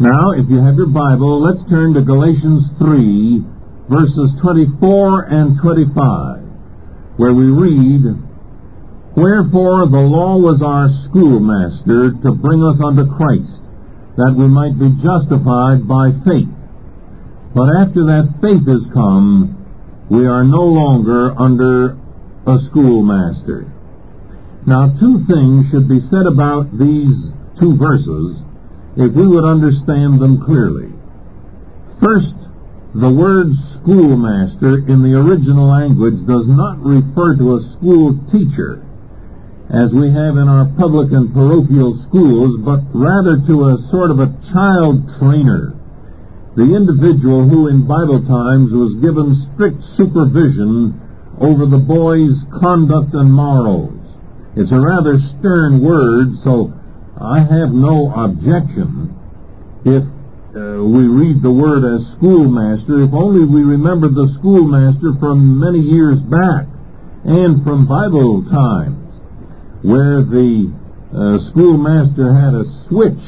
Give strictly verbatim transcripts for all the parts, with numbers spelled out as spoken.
Now, if you have your Bible, let's turn to Galatians three, verses twenty-four and twenty-five, where we read, "Wherefore the law was our schoolmaster to bring us unto Christ, that we might be justified by faith. But after that faith is come, we are no longer under a schoolmaster." Now, two things should be said about these two verses if we would understand them clearly. First, the word schoolmaster in the original language does not refer to a school teacher, as we have in our public and parochial schools, but rather to a sort of a child trainer, the individual who in Bible times was given strict supervision over the boy's conduct and morals. It's a rather stern word, so I have no objection if uh, we read the word as schoolmaster, if only we remember the schoolmaster from many years back and from Bible times, where the uh, schoolmaster had a switch,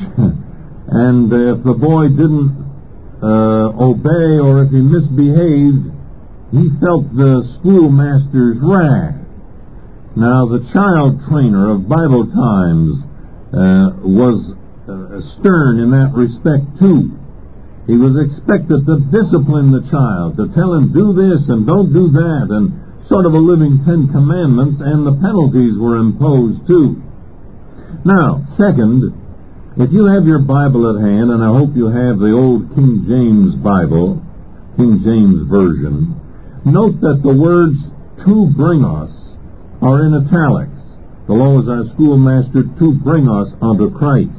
and uh, if the boy didn't uh, obey or if he misbehaved, he felt the schoolmaster's wrath. Now, the child trainer of Bible times uh, was uh, stern in that respect too. He was expected to discipline the child, to tell him do this and don't do that, and sort of a living Ten Commandments, and the penalties were imposed too. Now, second, if you have your Bible at hand, and I hope you have the old King James Bible, King James Version, note that the words "to bring us" are in italics. The law is our schoolmaster to bring us unto Christ.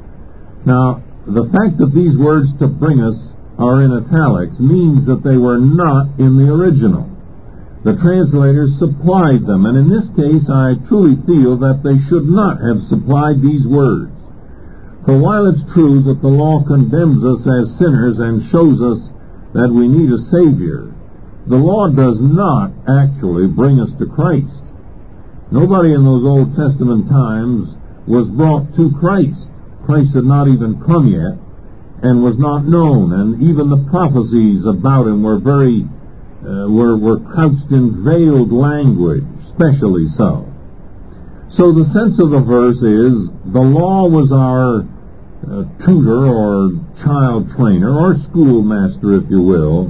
Now, the fact that these words "to bring us" are in italics means that they were not in the original. The translators supplied them, and in this case I truly feel that they should not have supplied these words. For while it's true that the law condemns us as sinners and shows us that we need a Savior, the law does not actually bring us to Christ. Nobody in those Old Testament times was brought to Christ. Christ had not even come yet and was not known, and even the prophecies about him were very uh, were, were couched in veiled language, especially so. So the sense of the verse is, the law was our uh, tutor or child trainer or schoolmaster, if you will,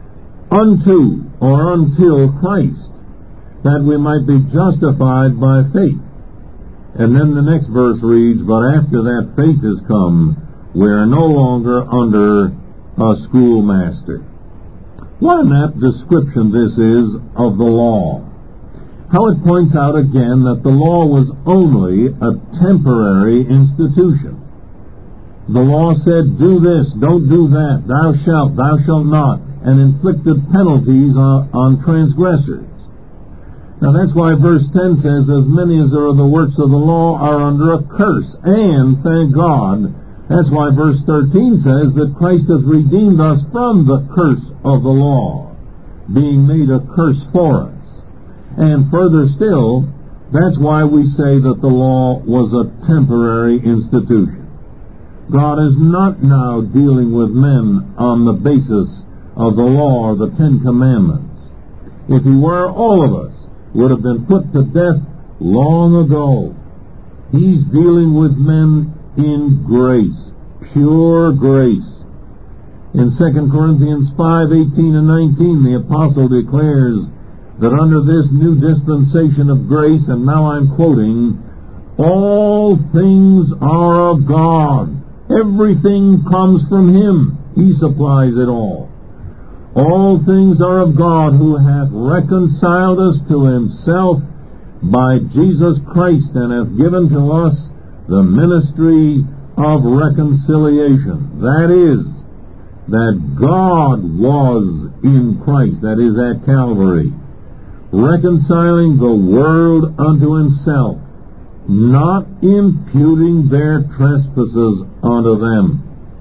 unto or until Christ, that we might be justified by faith. And then the next verse reads, "But after that faith is come, we are no longer under a schoolmaster." What an apt description this is of the law. How it points out again that the law was only a temporary institution. The law said, do this, don't do that, thou shalt, thou shalt not, and inflicted penalties on, on transgressors. Now that's why verse ten says, "As many as are of the works of the law are under a curse." And, thank God, that's why verse thirteen says that Christ has redeemed us from the curse of the law, being made a curse for us. And further still, that's why we say that the law was a temporary institution. God is not now dealing with men on the basis of the law or the Ten Commandments. If he were, all of us would have been put to death long ago. He's dealing with men in grace, pure grace. In Second Corinthians five, eighteen and nineteen, the apostle declares that under this new dispensation of grace, and now I'm quoting, "all things are of God." Everything comes from him. He supplies it all. "All things are of God, who hath reconciled us to himself by Jesus Christ, and hath given to us the ministry of reconciliation." That is, that God was in Christ, that is, at Calvary, reconciling the world unto himself, not imputing their trespasses unto them.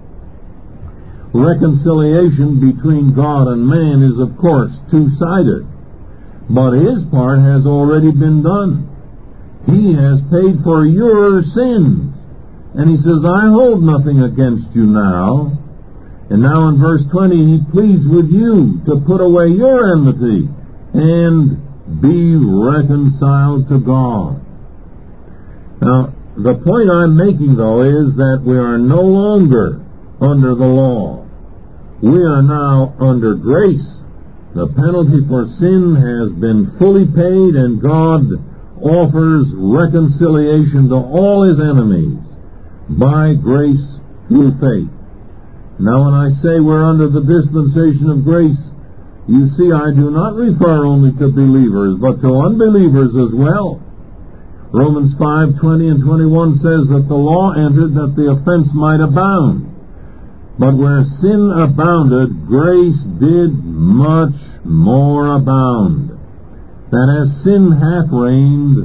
Reconciliation between God and man is, of course, two-sided, but his part has already been done. He has paid for your sins. And he says, I hold nothing against you now. And now in verse twenty, he pleads with you to put away your enmity and be reconciled to God. Now, the point I'm making, though, is that we are no longer under the law. We are now under grace. The penalty for sin has been fully paid, and God offers reconciliation to all his enemies by grace through faith. Now, when I say we're under the dispensation of grace, you see, I do not refer only to believers, but to unbelievers as well. Romans five twenty and twenty-one says that the law entered that the offense might abound. But where sin abounded, grace did much more abound. That as sin hath reigned,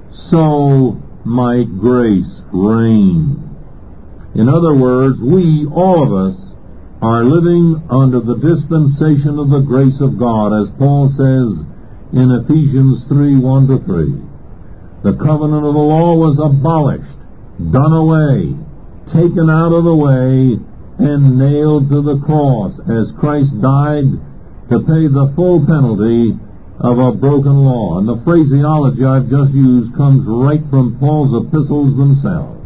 so might grace reign. In other words, we, all of us, are living under the dispensation of the grace of God, as Paul says in Ephesians three, one to three. The covenant of the law was abolished, done away, taken out of the way, and nailed to the cross, as Christ died to pay the full penalty of a broken law. And the phraseology I've just used comes right from Paul's epistles themselves.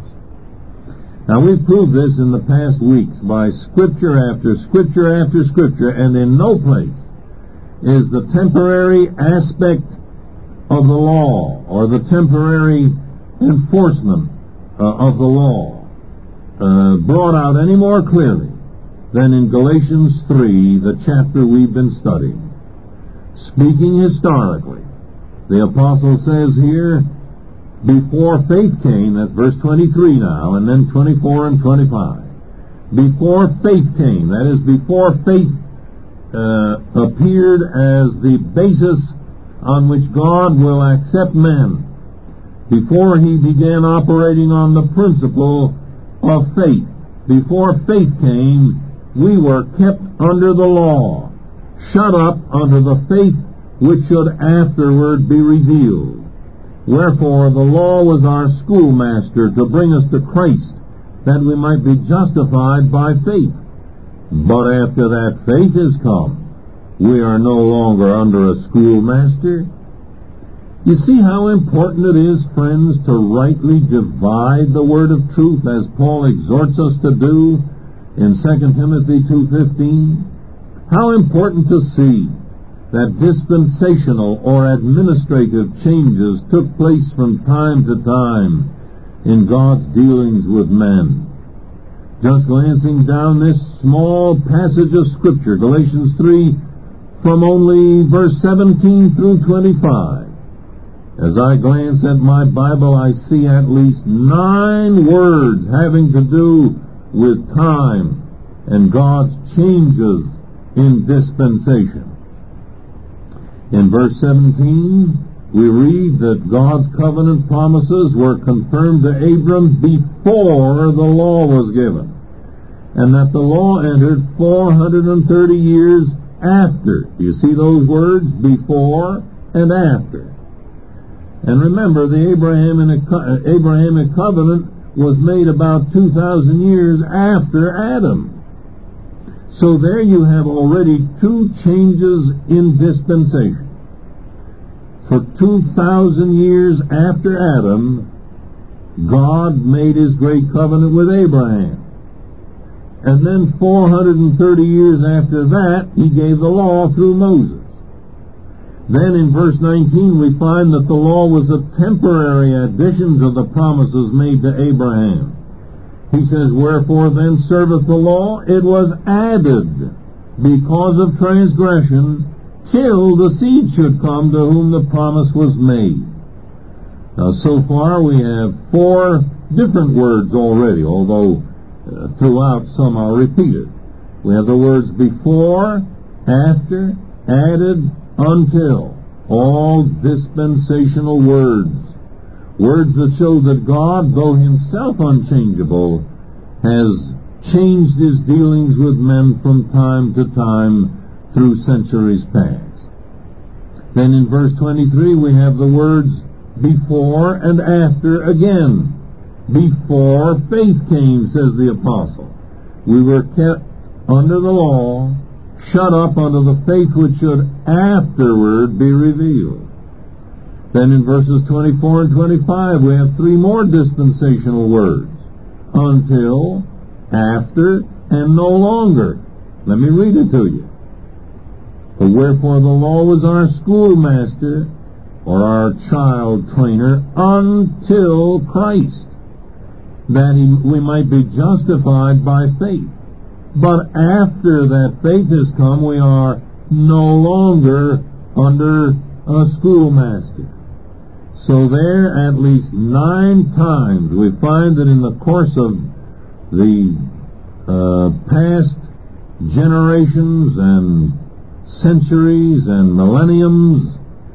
Now, we've proved this in the past weeks by scripture after scripture after scripture, and in no place is the temporary aspect of the law, or the temporary enforcement uh, of the law, uh, brought out any more clearly than in Galatians three, the chapter we've been studying. Speaking historically, the apostle says here, before faith came, that's verse twenty-three now, and then twenty-four and twenty-five. Before faith came, that is, before faith uh, appeared as the basis on which God will accept men, before he began operating on the principle of faith, before faith came, we were kept under the law, shut up under the faith which should afterward be revealed. Wherefore the law was our schoolmaster to bring us to Christ, that we might be justified by faith. But after that faith is come, we are no longer under a schoolmaster. You see how important it is, friends, to rightly divide the word of truth, as Paul exhorts us to do in Second Timothy two fifteen? How important to see that dispensational or administrative changes took place from time to time in God's dealings with men. Just glancing down this small passage of Scripture, Galatians three, from only verse seventeen through twenty-five, as I glance at my Bible, I see at least nine words having to do with time and God's changes in dispensation. In verse seventeen, we read that God's covenant promises were confirmed to Abram before the law was given, and that the law entered four hundred thirty years after. You see those words? Before and after. And remember, the Abrahamic, Abrahamic covenant was made about two thousand years after Adam. So there you have already two changes in dispensation. For two thousand years after Adam, God made his great covenant with Abraham. And then four hundred thirty years after that, he gave the law through Moses. Then in verse nineteen, we find that the law was a temporary addition to the promises made to Abraham. He says, wherefore then serveth the law? It was added because of transgression, till the seed should come to whom the promise was made. Now, so far we have four different words already, although uh, throughout some are repeated. We have the words before, after, added, until. All dispensational words. Words that show that God, though himself unchangeable, has changed his dealings with men from time to time through centuries past. Then in verse twenty-three we have the words before and after again. before faith came, says the apostle. We were kept under the law, shut up under the faith which should afterward be revealed. Then in verses twenty-four and twenty-five we have three more dispensational words. Until, after, and no longer. Let me read it to you. For wherefore the law was our schoolmaster, or our child trainer, until Christ, that he, we might be justified by faith. But after that faith has come, we are no longer under a schoolmaster. So there, at least nine times, we find that in the course of the uh, past generations and centuries and millenniums,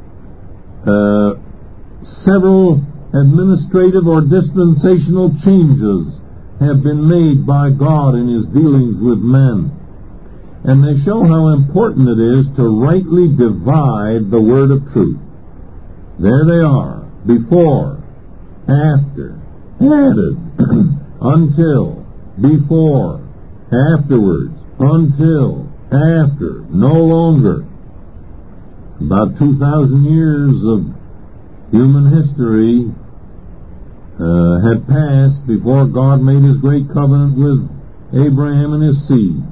uh, several administrative or dispensational changes have been made by God in His dealings with men. And they show how important it is to rightly divide the word of truth. There they are. Before, after, added, until, before, afterwards, until, after, no longer. About two thousand years of human history uh, had passed before God made His great covenant with Abraham and his seed.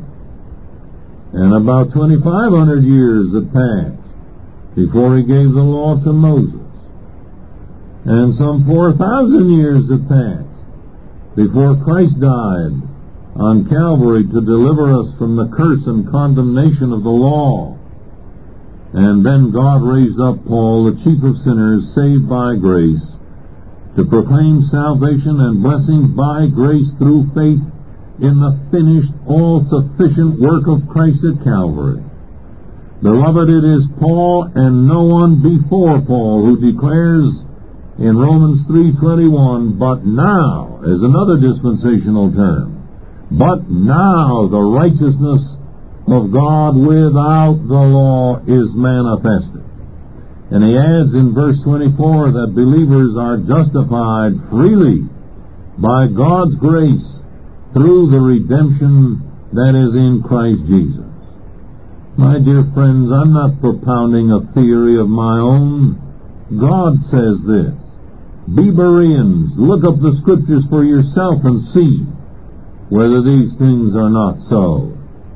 And about twenty-five hundred years had passed before He gave the law to Moses. And some four thousand years have passed before Christ died on Calvary to deliver us from the curse and condemnation of the law. And then God raised up Paul, the chief of sinners, saved by grace, to proclaim salvation and blessing by grace through faith in the finished, all-sufficient work of Christ at Calvary. Beloved, it is Paul and no one before Paul who declares in Romans three twenty-one, but now, as another dispensational term, but now the righteousness of God without the law is manifested. And he adds in verse twenty-four that believers are justified freely by God's grace through the redemption that is in Christ Jesus. My dear friends, I'm not propounding a theory of my own. God says this. Be Bereans, look up the Scriptures for yourself and see whether these things are not so.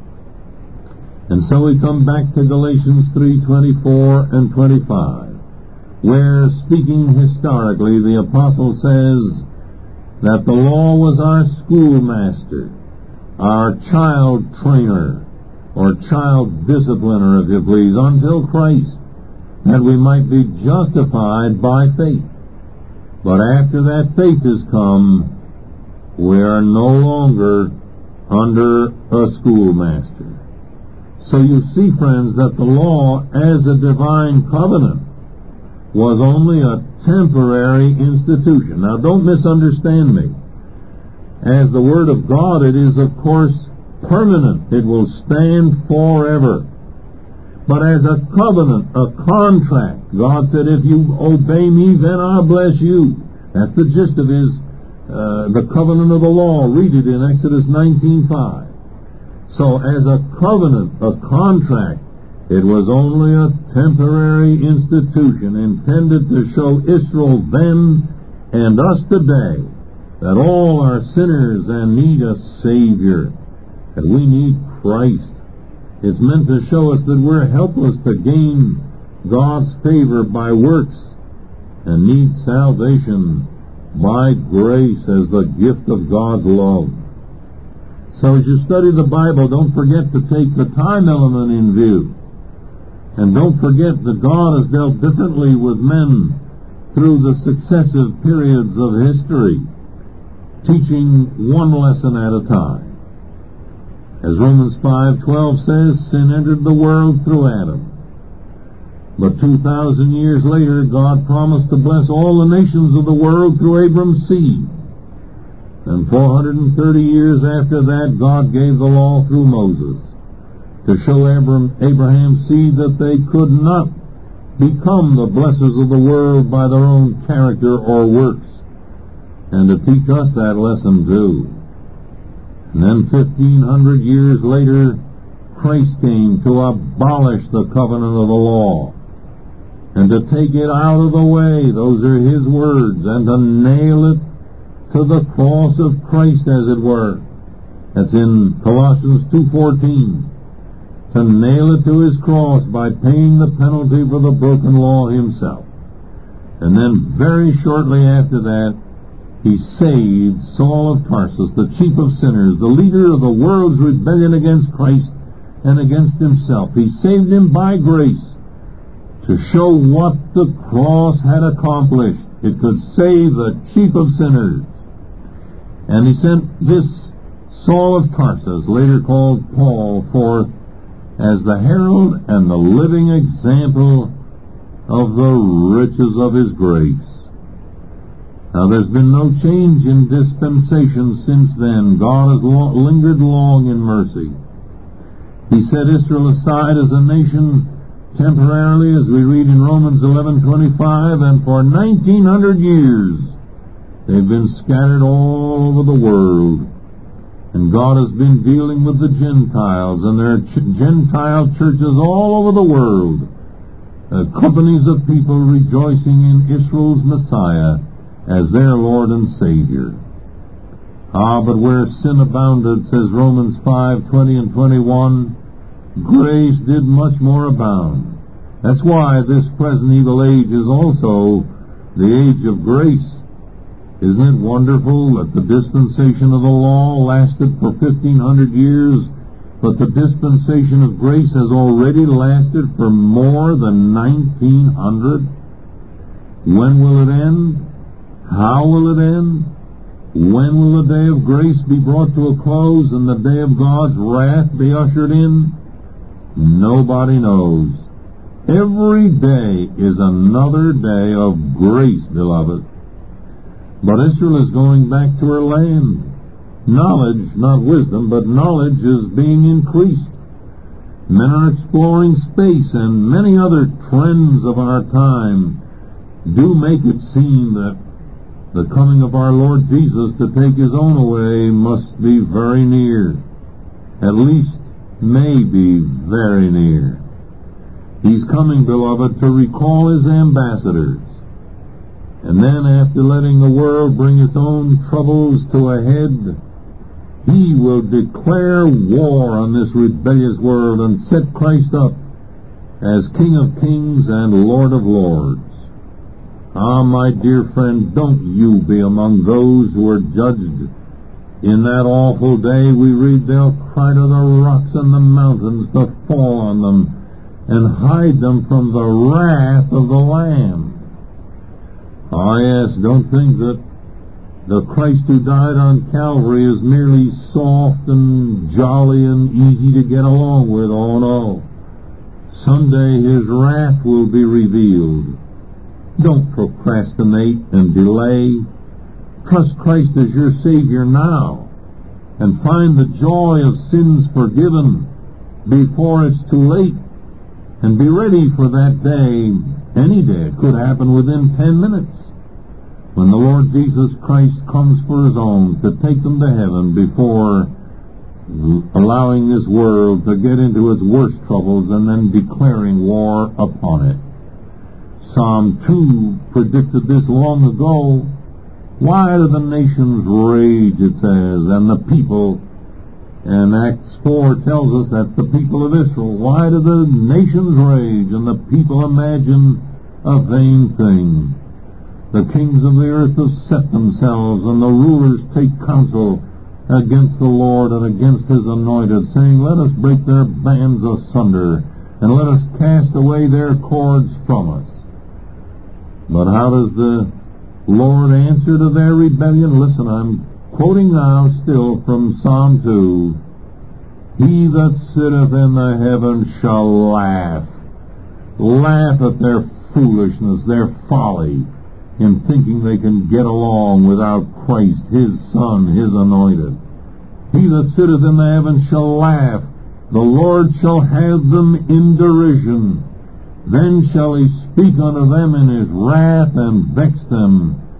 And so we come back to Galatians three twenty-four and twenty-five, where, speaking historically, the apostle says that the law was our schoolmaster, our child trainer, or child discipliner, if you please, until Christ, that we might be justified by faith. But after that faith has come, we are no longer under a schoolmaster. So you see, friends, that the law as a divine covenant was only a temporary institution. Now, don't misunderstand me. As the Word of God, it is, of course, permanent. It will stand forever. But as a covenant, a contract, God said, if you obey me, then I'll bless you. That's the gist of his, uh, the covenant of the law. Read it in Exodus nineteen five. So as a covenant, a contract, it was only a temporary institution intended to show Israel then and us today that all are sinners and need a Savior, that we need Christ. It's meant to show us that we're helpless to gain God's favor by works and need salvation by grace as the gift of God's love. So as you study the Bible, don't forget to take the time element in view. And don't forget that God has dealt differently with men through the successive periods of history, teaching one lesson at a time. As Romans five twelve says, sin entered the world through Adam. But two thousand years later, God promised to bless all the nations of the world through Abram's seed. And four hundred thirty years after that, God gave the law through Moses to show Abram, Abraham's seed that they could not become the blessers of the world by their own character or works, and to teach us that lesson too. And then fifteen hundred years later, Christ came to abolish the covenant of the law and to take it out of the way, those are his words, and to nail it to the cross of Christ, as it were. That's in Colossians two fourteen. To nail it to his cross by paying the penalty for the broken law himself. And then very shortly after that, he saved Saul of Tarsus, the chief of sinners, the leader of the world's rebellion against Christ and against himself. He saved him by grace to show what the cross had accomplished. It could save the chief of sinners. And he sent this Saul of Tarsus, later called Paul, forth as the herald and the living example of the riches of his grace. Now, there's been no change in dispensation since then. God has lo- lingered long in mercy. He set Israel aside as a nation temporarily, as we read in Romans eleven twenty-five, and for nineteen hundred years they've been scattered all over the world. And God has been dealing with the Gentiles, and there are ch- Gentile churches all over the world, uh, companies of people rejoicing in Israel's Messiah as their Lord and Savior. Ah, but where sin abounded, says Romans five twenty and twenty-one, grace did much more abound. That's why this present evil age is also the age of grace. Isn't it wonderful that the dispensation of the law lasted for fifteen hundred years, but the dispensation of grace has already lasted for more than nineteen hundred? When will it end? How will it end? When will the day of grace be brought to a close and the day of God's wrath be ushered in? Nobody knows. Every day is another day of grace, beloved. But Israel is going back to her land. Knowledge, not wisdom, but knowledge is being increased. Men are exploring space, and many other trends of our time do make it seem that the coming of our Lord Jesus to take his own away must be very near. At least may be very near. He's coming, beloved, to recall his ambassadors. And then, after letting the world bring its own troubles to a head, he will declare war on this rebellious world and set Christ up as King of Kings and Lord of Lords. Ah, my dear friend, don't you be among those who are judged. In that awful day, we read, they'll cry to the rocks and the mountains to fall on them and hide them from the wrath of the Lamb. Ah, yes, don't think that the Christ who died on Calvary is merely soft and jolly and easy to get along with. Oh, no. Someday his wrath will be revealed. Don't procrastinate and delay. Trust Christ as your Savior now and find the joy of sins forgiven before it's too late. And be ready for that day. Any day. It could happen within ten minutes. When the Lord Jesus Christ comes for his own to take them to heaven before allowing this world to get into its worst troubles and then declaring war upon it. Psalm two predicted this long ago. Why do the nations rage, it says, and the people, and Acts four tells us that's the people of Israel. Why do the nations rage and the people imagine a vain thing? The kings of the earth have set themselves, and the rulers take counsel against the Lord and against his anointed, saying, let us break their bands asunder, and let us cast away their cords from us. But how does the Lord answer to their rebellion? Listen, I'm quoting now still from Psalm two. He that sitteth in the heavens shall laugh. Laugh at their foolishness, their folly, in thinking they can get along without Christ, his Son, his anointed. He that sitteth in the heavens shall laugh. The Lord shall have them in derision. Then shall he speak unto them in his wrath and vex them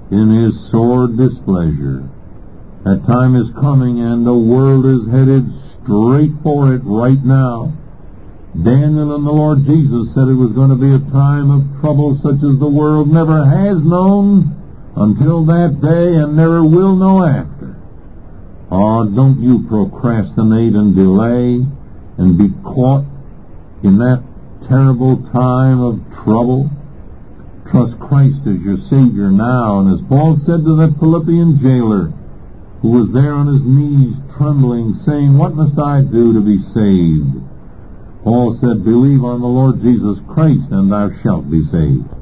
in His sore displeasure. That time is coming, and the world is headed straight for it right now. Daniel and the Lord Jesus said it was going to be a time of trouble such as the world never has known until that day and never will know after. Oh, don't you procrastinate and delay and be caught in that terrible time of trouble. Trust Christ as your Savior now. And as Paul said to that Philippian jailer, who was there on his knees trembling, saying, "What must I do to be saved?" Paul said, "Believe on the Lord Jesus Christ, and thou shalt be saved."